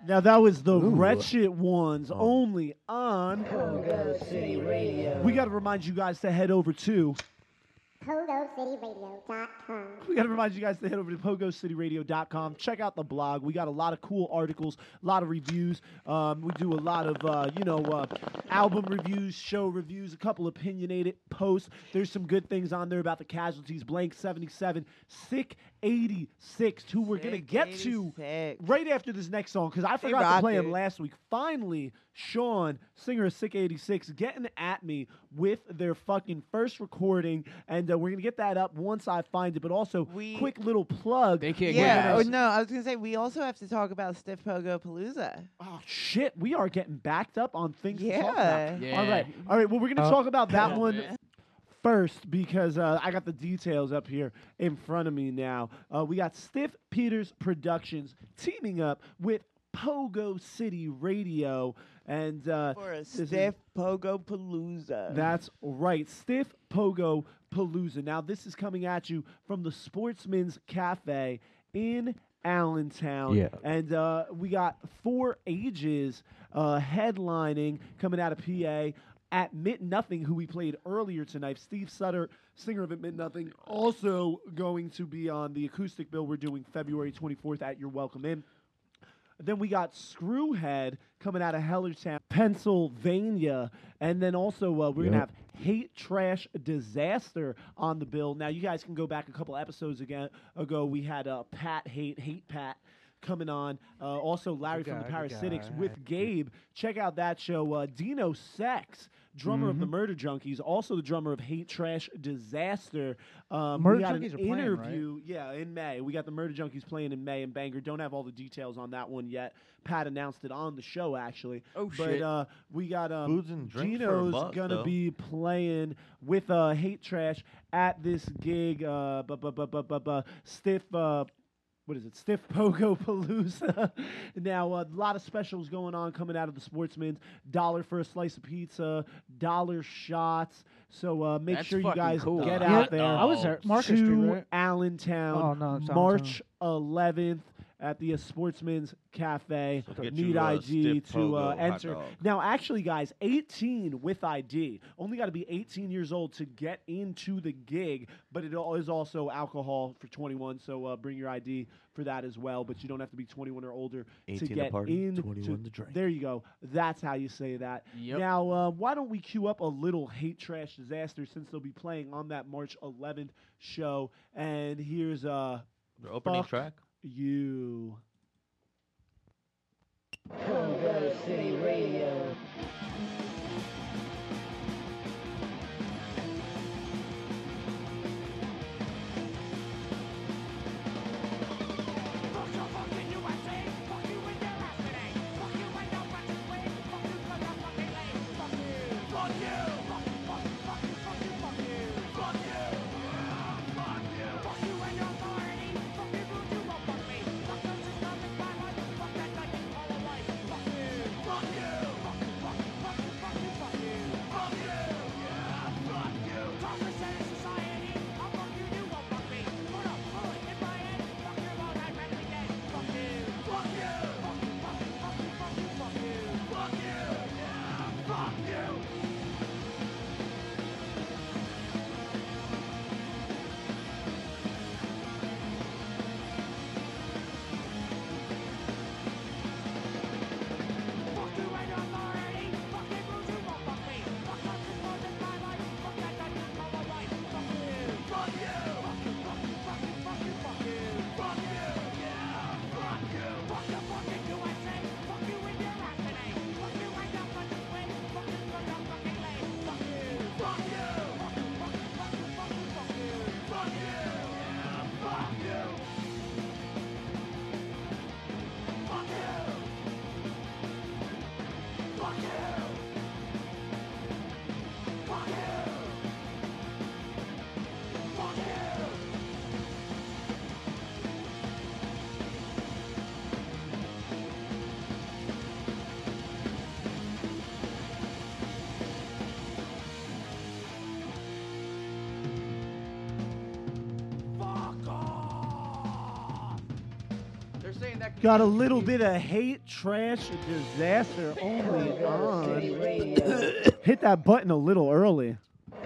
A: Now that was the
D: Ooh.
A: Wretched Ones
B: Oh.
A: only on
H: Pogo City Radio.
A: We got to remind you guys to head over to
I: pogo city radio dot com.
A: We got to remind you guys to head over to pogo city radio dot com. Check out the blog. We got a lot of cool articles, a lot of reviews. Um, we do a lot of, uh, you know, uh, album reviews, show reviews, a couple opinionated posts. There's some good things on there about the Casualties, Blank seventy-seven, Sick eighty-six, who we're going to
C: Sick
A: get to
C: eighty-six.
A: right after this next song because I
C: They
A: forgot to
C: rocked
A: play him
C: it.
A: last week. Finally, Sean, singer of Sick eighty-six, getting at me with their fucking first recording, and uh, we're going to get that up once I find it. But also,
C: We-
A: quick little plug.
G: They can't
C: Yeah.
G: get
C: Oh,
G: us.
C: no, I was gonna say we also have to talk about Stiff Pogo Palooza.
A: Oh shit, we are getting backed up on things to talk
C: Yeah.
A: about.
G: Yeah.
A: All right, all right. Well, we're gonna
D: Uh,
A: talk about that
C: Come on,
A: one
C: man.
A: first because uh, I got the details up here in front of me now. Uh, we got Stiff Peters Productions teaming up with Pogo City Radio, and uh,
C: For a
A: this is-
C: Stiff Pogo Palooza.
A: That's right, Stiff Pogo Palooza. Now, this is coming at you from the Sportsman's Cafe in Allentown.
D: Yeah.
A: And uh, we got Four Ages uh, headlining coming out of P A at Mint Nothing, who we played earlier tonight. Steve Sutter, singer of Mint Nothing, also going to be on the acoustic bill we're doing February twenty-fourth at Your Welcome In. Then we got Screwhead coming out of Hellertown, Pennsylvania. And then also uh, we're going to
D: Yep.
A: have Hate Trash Disaster on the bill. Now, you guys can go back a couple episodes again, ago. We had uh, Pat Hate, Hate Pat coming on. Uh, also, Larry
D: Good
A: from the
D: guy, good
A: Parasitics
D: guy.
A: with Gabe. Check out that show. Uh, Dino Sex, drummer of the Murder Junkies, also the drummer of Hate Trash Disaster. Um,
D: Murder
A: we got
D: Junkies
A: an
D: are playing, right?
A: interview. Yeah, in May. We got the Murder Junkies playing in May in Bangor. Don't have all the details on that one yet. Pat announced it on the show, actually.
G: Oh,
A: but,
G: shit.
A: uh, we got um,
B: Foods and drinks for a
A: Gino's
B: buck,
A: gonna
B: though.
A: be playing with uh, Hate Trash at this gig. Uh, bu- bu- bu- bu- bu- bu- Stiff. Uh, what is it? Stiff Pogo Palooza. Now, a lot of specials going on coming out of the Sportsman's. Dollar for a slice of pizza, dollar shots. So uh, make
G: That's
A: sure you
G: fucking
A: guys
G: cool.
A: get
G: Yeah,
A: out there.
D: I was there. Market
A: to
D: Street, right?
A: Allentown,
D: Oh, no, it's
A: March eleventh at the uh, Sportsman's Cafe.
B: So get
A: Need
B: you, uh,
A: I D
B: Stiff
A: to uh,
B: Pogo hot
A: enter.
B: dog.
A: Now, actually, guys, eighteen with I D. Only got to be eighteen years old to get into the gig, but it al- is also alcohol for twenty-one, so uh, bring your I D for that as well. But you don't have to be twenty-one or older to
B: eighteen to
A: get
B: party,
A: in.
B: twenty-one to drink.
A: There you go. That's how you say that.
G: Yep.
A: Now, uh, why don't we cue up a little Hate Trash Disaster since they'll be playing on that March eleventh show. And here's uh,
B: Their opening
A: Fuck
B: track.
A: You.
H: Pogo City Radio. Fuck you and your authority. Fuck you, you won't fuck me. Fuck your system
A: Got a little bit of hate, trash, disaster only on. Hit that button a little early.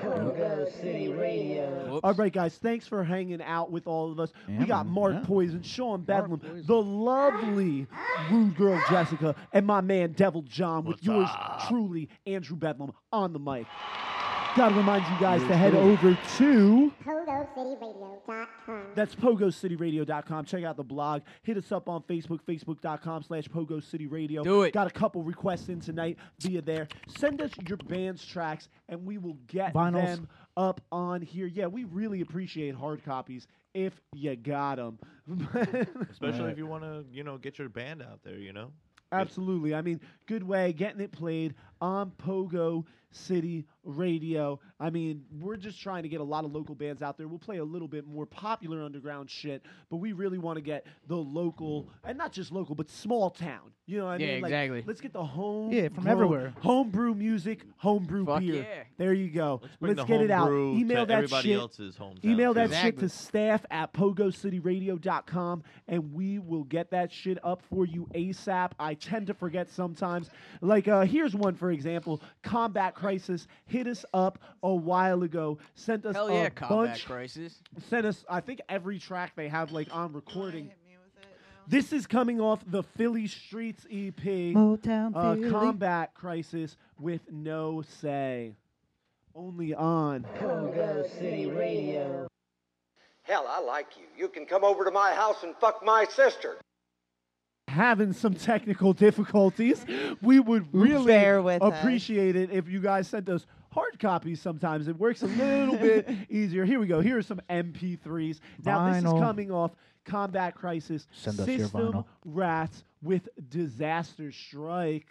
A: All right, guys, thanks for hanging out with all of us.
D: Yeah,
A: we got
D: man,
A: Mark
D: yeah.
A: Poison, Sean Bedlam,
D: Poison.
A: the lovely Rude Girl Jessica, and my man Devil John with
B: What's
A: yours
B: up?
A: truly, Andrew Bedlam, on the mic. Gotta remind you guys to head over to...
I: Pogo City Radio dot com.
A: That's pogo city radio dot com. Check out the blog. Hit us up on Facebook, facebook.com slash Pogo City Radio.
G: Do it.
A: Got a couple requests in tonight via there. Send us your band's tracks, and we will get
D: Vinyls.
A: them up on here. Yeah, we really appreciate hard copies if you got them.
B: Especially
D: Right.
B: if you want to, you know, get your band out there, you know?
A: Absolutely. I mean, good way getting it played on Pogo City Radio. I mean, we're just trying to get a lot of local bands out there. We'll play a little bit more popular underground shit, but we really want to get the local, and not just local, but small town. You know what I
G: Yeah,
A: mean? Like,
G: exactly.
A: let's get the home
D: Yeah, from
A: grown-
D: everywhere.
A: homebrew music, homebrew
G: Fuck
A: beer.
G: yeah.
A: There you go.
B: Let's bring the
A: get it out.
B: homebrew
A: Email
B: to
A: that
B: everybody
A: shit.
B: else's hometown.
A: Email that
B: too.
A: shit
G: Exactly.
A: to staff at pogo city radio dot com, and we will get that shit up for you ASAP. I tend to forget sometimes. Like, uh, here's one, for example. Combat Crisis hit us up a while ago. Sent us
G: Hell
A: a
G: yeah, Combat
A: bunch.
G: Crisis.
A: Sent us, I think, every track they have, like, on recording.
C: Hit me with it now.
A: This is coming off the Philly Streets E P.
D: Motown
A: Uh,
D: Philly.
A: Combat Crisis with No Say. Only on.
F: Hell, I like you. You can come over to my house and fuck my sister.
A: Having some technical difficulties. We would really
C: Bear with us.
A: appreciate it if you guys sent us hard copies sometimes. It works a little bit easier. Here we go. Here are some M P threes. Now, this is
D: Vinyl.
A: coming off Combat Crisis.
D: Send us your
A: System
D: vinyl.
A: Rats with Disaster Strike.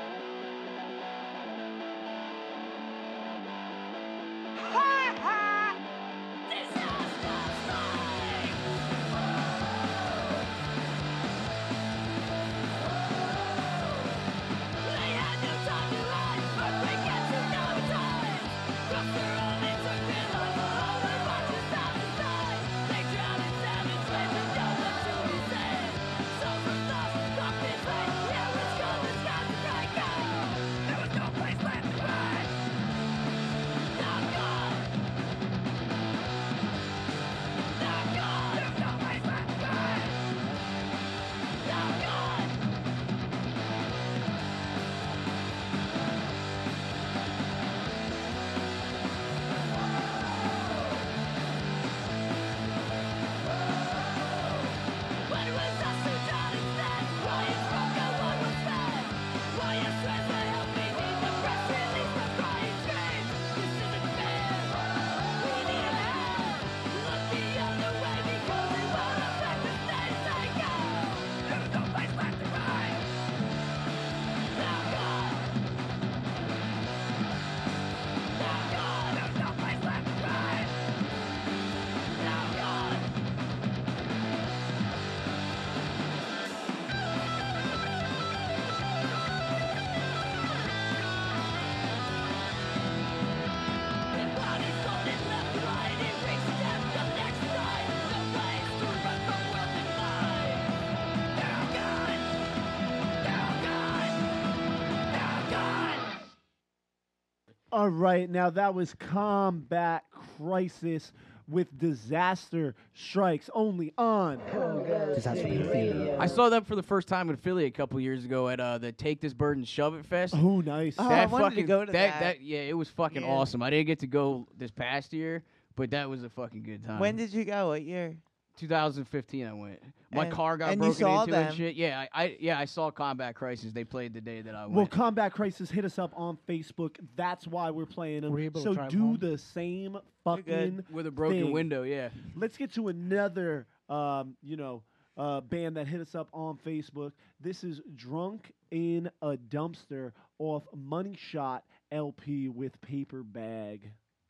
A: All right, now that was Combat Crisis with Disaster Strikes, only on.
D: Disaster Theater.
G: I saw them for the first time in Philly a couple years ago at uh, the Take This Bird and Shove It Fest.
A: Oh, nice.
C: Oh, I wanted to go to
G: that,
C: that.
G: Yeah, it was fucking
C: Yeah.
G: awesome. I didn't get to go this past year, but that was a fucking good time.
C: When did you go? What year?
G: twenty fifteen I went. My
C: And-
G: car got
C: and you
G: broken
C: saw
G: into
C: them.
G: and shit. Yeah, I, I yeah I saw Combat Crisis. They played the day that I
A: Well,
G: went.
A: Combat Crisis hit us up on Facebook. That's why we're playing them.
D: Were you able to
A: so
D: drive
A: do
D: home?
A: the same
C: good.
A: fucking
G: With a broken
A: thing.
G: window, yeah.
A: Let's get to another, um, you know, uh, band that hit us up on Facebook. This is Drunk in a Dumpster off Money Shot L P with Paper Bag.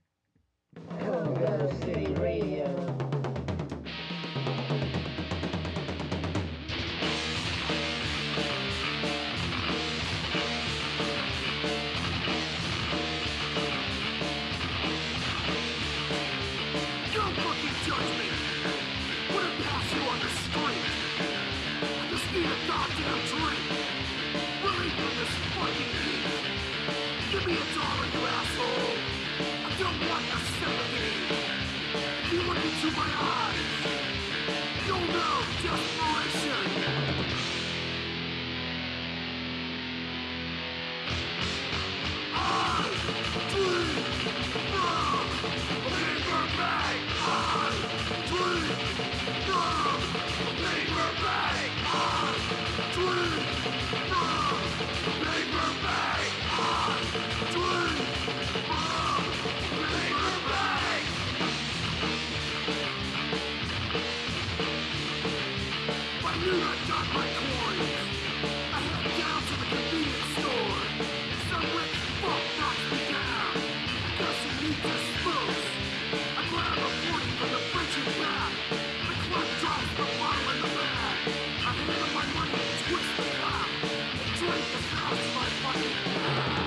J: Don't fucking judge me! When I pass you on the street, I just need a from this fucking heat. Give me a dollar, you asshole. I don't want your sympathy. If you look into my eyes, you'll know desperation. I dream from a paper bag. I dream from a paper bag. I dream from a paper bag. I dream from a paper bag. I knew I got my coins. I head down to the convenience store. Some rich fuck knocks me down. Cause he needs his spokes. I grab a forty from the fridge and back. The clerk drops the bottle in the bag. I hand him my money and twist the cap. And drink as fast as my fucking can.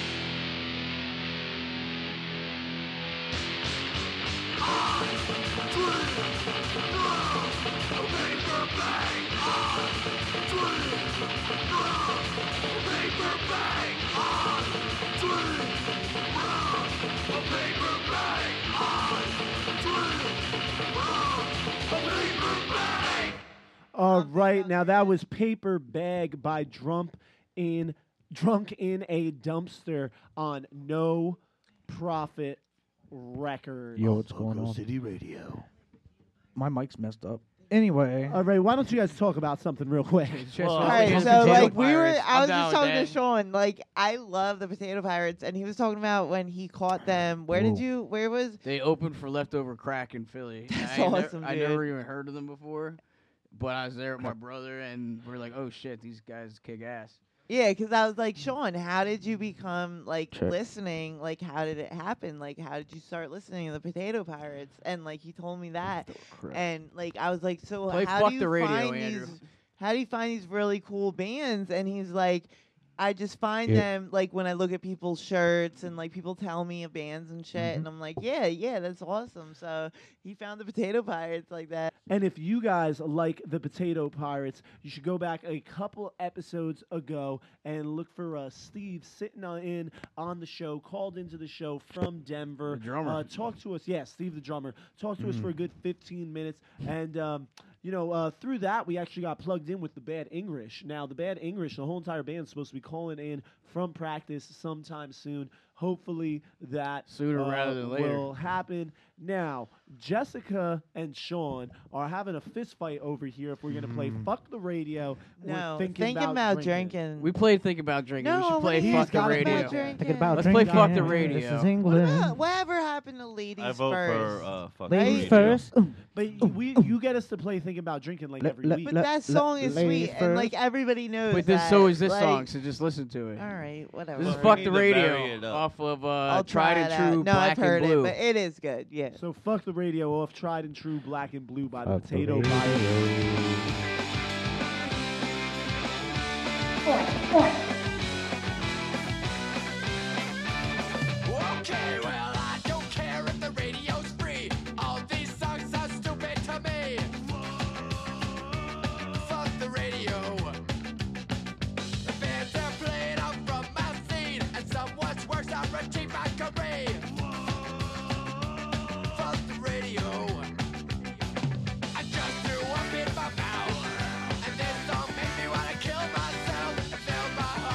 J: I drink from a paper bag. I drink from a paper bag. I drink from a paper bag. I drink from a paper bag.
A: All right, now that was Paper Bag by Drunk in Drunk in a Dumpster on No Profit Records.
D: Yo, what's going on?
B: City Radio.
D: My mic's messed up. Anyway.
A: All right, why don't you guys talk about something real quick?
G: Well,
C: All
G: I
C: right,
G: think
C: so
G: it's Potato
C: like we were,
G: Pirates.
C: I
G: I'm
C: was
G: down
C: just
G: with
C: talking to
G: that.
C: Sean. Like I love the Potato Pirates, and he was talking about when he caught them. Where did
D: Whoa.
C: you? Where was?
G: They opened for Leftover Crack in Philly.
C: That's
G: I ain't
C: awesome,
G: I
C: dude.
G: never even heard of them before, but I was there with my brother, and we are like, "Oh shit, these guys kick ass."
C: Yeah, because I was like, Sean, how did you become like
D: Check.
C: listening? Like, how did it happen? Like, how did you start listening to the Potato Pirates? And like, he told me that, and like, I was like, so
G: Play
C: how
G: Fuck
C: do you
G: the Radio,
C: find
G: Andrew.
C: these? How do you find these really cool bands? And he's like, I just find
D: Yeah.
C: them like when I look at people's shirts and like people tell me of bands and shit, and I'm like, yeah, yeah, that's awesome. So he found the Potato Pirates like that.
A: And if you guys like the Potato Pirates, you should go back a couple episodes ago and look for uh, Steve sitting on, in on the show, called into the show from Denver.
G: The drummer.
A: Uh, talk to us. Yeah, Steve the drummer. Talk to us for a good fifteen minutes. And, um, you know, uh, through that, we actually got plugged in with the Bad English. Now, the Bad English, the whole entire band is supposed to be calling in from practice sometime soon. Hopefully that
G: Sooner
A: uh,
G: rather than later.
A: will happen. Now, Jessica and Sean are having a fist fight over here if we're going to play Fuck the Radio.
C: No,
A: we're thinking,
C: thinking about drinking.
G: We played Think About Drinking. we
C: No,
G: should play
C: he's
G: Fuck the
A: gotta
G: Radio.
A: play
C: drinking.
D: Thinking about
G: Let's play
D: drinking.
G: Fuck the
D: This
G: Radio.
D: is
C: What
D: England.
C: about- whatever happened to ladies
B: I vote
C: first?
B: for uh, fuck
D: Ladies
B: the radio.
D: first.
A: But we, you get us to play Thinking About Drinking like
D: Le-
A: every
D: le-
A: week.
C: But
D: Le-
C: that
D: le-
C: song is
D: ladies
C: sweet, and like
D: first.
C: everybody knows.
G: But this
C: that,
G: so is this
C: like,
G: song, so just listen to it.
C: All right, whatever.
G: This is
B: We
G: Fuck
B: need
G: the
B: to vary
G: Radio
B: it up.
G: off of uh,
C: I'll
G: Tried
C: try
G: and
C: it
G: True
C: out. No,
G: Black
C: I've heard
G: and Blue.
C: it, but it is good. Yeah.
A: So Fuck the Radio off Tried and True Black and Blue by the
D: Fuck the
A: Potato
D: radio.
A: Pirates.
J: Okay, well, I don't care if the radio's free. All these songs are stupid to me. Fuck the radio. The bands are playing out from my scene, and someone's worse are achieve my career. Fuck the radio. I just threw up in my mouth, and this song made me wanna kill myself. It filled my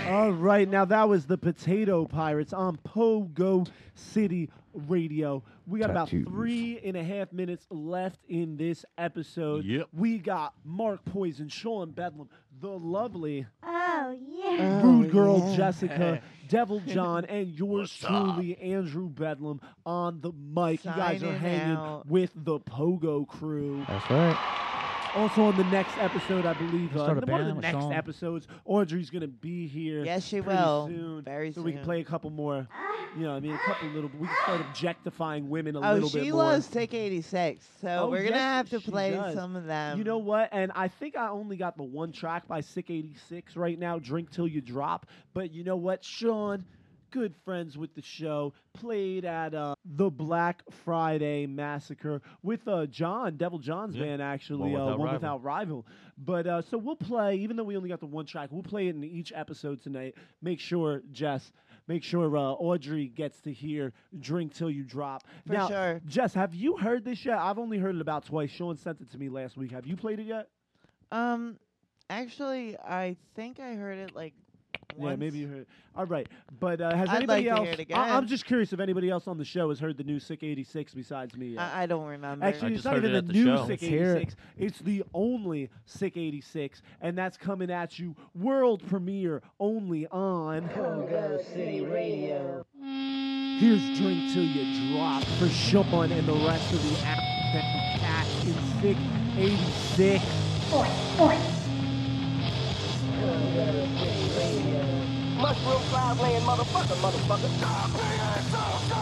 A: All right, now that was the Potato Pirates on Pogo City Radio. We got about
K: Tattoos.
A: three and a half minutes left in this episode.
B: Yep.
A: We got Mark Poison, Sean Bedlam, the lovely
I: Oh, yeah.
A: Rude Girl
C: yeah.
A: Jessica, Devil John, and yours truly, Andrew Bedlam, on the mic. You guys are
C: Signing
A: hanging
C: out.
A: with the Pogo crew.
K: That's right.
A: Also on the next episode, I believe,
D: Let's
A: uh,
D: start a
A: one of
D: band
A: the
D: with
A: next
D: Sean.
A: episodes, Audrey's going to be here.
C: Yes, she
A: pretty
C: will.
A: Soon,
C: Very
A: so we can
C: soon.
A: play a couple more, you know, I mean, a couple little, we can start objectifying women a
C: Oh,
A: little bit
C: she
A: more.
C: loves Sick eighty-six, so
A: Oh,
C: we're gonna
A: yes,
C: have to
A: she
C: play
A: does.
C: some of them.
A: You know what? And I think I only got the one track by Sick eighty-six right now, Drink Till You Drop. But you know what? Sean, good friends with the show, played at uh, the Black Friday Massacre with uh, John, Devil John's
B: Yeah.
A: band, actually,
B: One
A: uh,
B: Without
A: One
B: Rival.
A: Without Rival. But uh, so we'll play, even though we only got the one track, we'll play it in each episode tonight. Make sure, Jess, make sure uh, Audrey gets to hear Drink Till You Drop.
C: For
A: now,
C: sure.
A: Jess, have you heard this yet? I've only heard it about twice. Sean sent it to me last week. Have you played it yet?
C: Um, actually, I think I heard it like.
A: Yeah,
C: once.
A: maybe you heard. All right, but uh, has
C: I'd
A: anybody
C: like to
A: else?
C: hear it
A: I- I'm
C: again.
A: just curious if anybody else on the show has heard the new Sick eighty-six besides me. Yet.
C: I, I don't remember.
A: Actually,
B: I
A: it's
B: just
A: not
B: heard
A: even
B: it
A: the
B: at the
A: new
B: show.
A: Sick
D: Let's hear it.
A: eighty-six. It's the only Sick eighty-six, and that's coming at you world premiere only on Pogo City Radio. Here's Drink Till You Drop for Sean and the rest of the accident cast in Sick eighty-six.
J: Mushroom cloud laying motherfucker, motherfucker.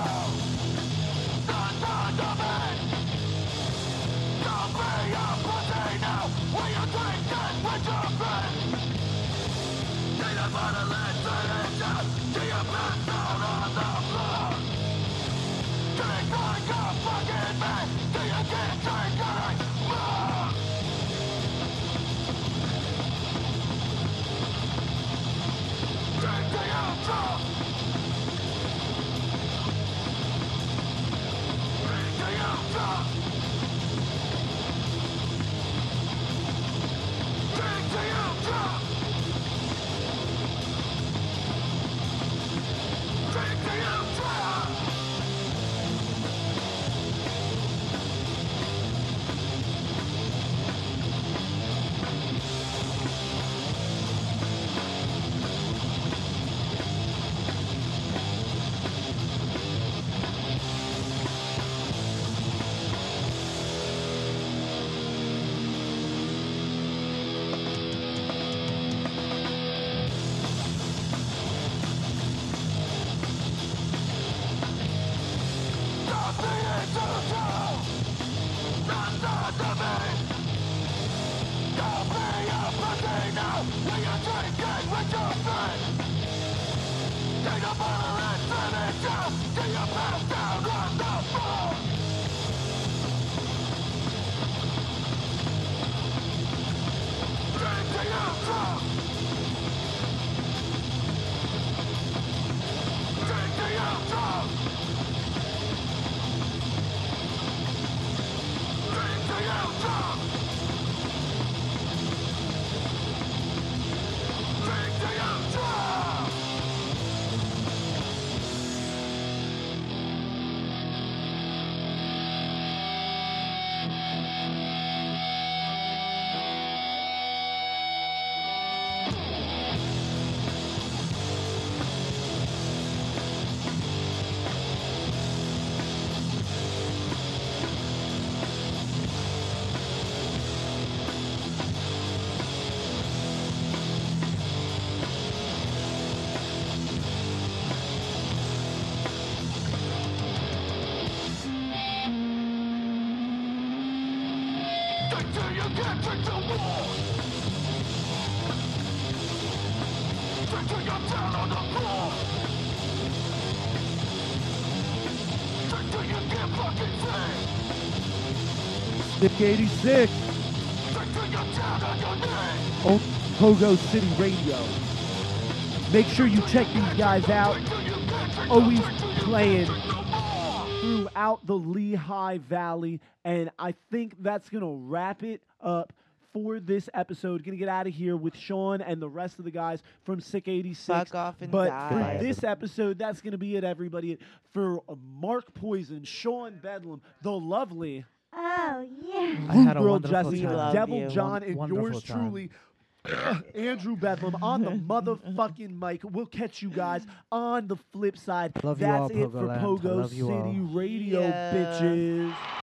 A: Sick eighty-six. On Pogo City Radio. Make sure you check these guys out. Always playing throughout the Lehigh Valley. And I think that's going to wrap it up for this episode. Gonna get out of here with Sean and the rest of the guys from Sick eighty-six.
C: Fuck off and
A: but
C: die.
A: for
C: Goodbye,
A: this episode, that's gonna be it, everybody. For uh, Mark Poison, Sean Bedlam, the lovely
I: Oh, yeah.
D: I had a
A: Girl
D: wonderful
A: Jesse,
D: time.
C: Love
A: Devil
C: you.
A: John,
D: Won-
A: and
D: wonderful
A: yours
D: time.
A: truly, Andrew Bedlam, on the motherfucking mic. We'll catch you guys on the flip side.
D: Love you
A: That's
D: all,
A: it for
D: Pogo Land. I
A: Pogo
D: love you
A: City
D: all.
A: Radio,
C: Yeah.
A: bitches.